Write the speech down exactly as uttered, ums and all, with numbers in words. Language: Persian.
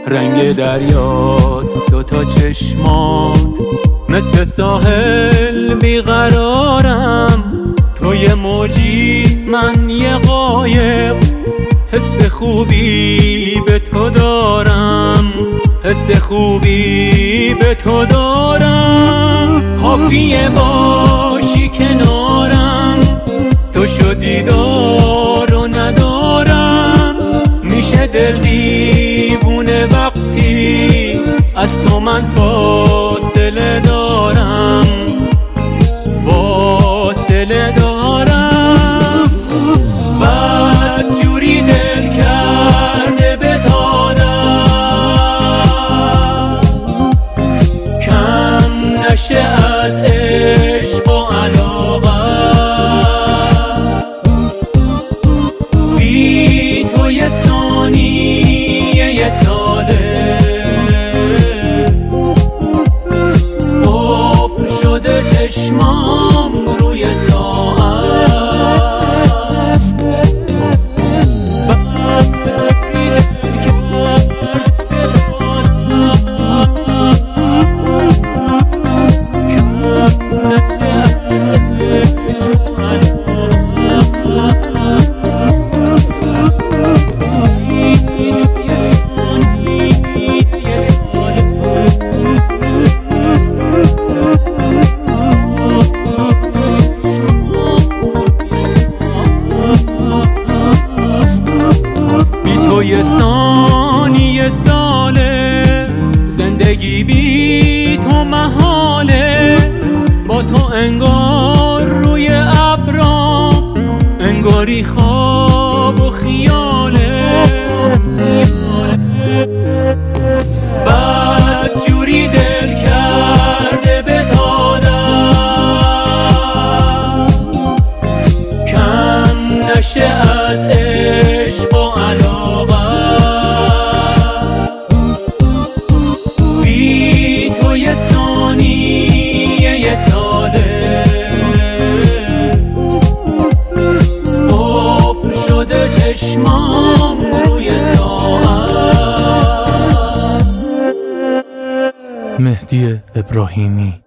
رنگ دریاست دوتا چشمات، مثل ساحل بیقرارم. تو یه موجی من یه قایق، حس خوبی به تو دارم، حس خوبی به تو دارم. کافیه باشی کنارم، تو شدی دار و ندارم. میشه دل دیوونه وقتی از تو من فاصله دارم، فاصله دارم. بد جوری دل کرده به تادم، کم نشه از عشق و علاقه. بی تو یه ثانیه یه ساله قفل شده چشمام روی ساعت. یه ثانیه ساله زندگی بی تو محاله. با تو انگار روی ابرام، انگاری خواب و خیاله. بد جوری دل کرده به تادم، کم نشه از عشق و علاقه. بی تو یه ثانیه یه ساله قفل شده چشمام روی ساعت. مهدی ابراهیمی.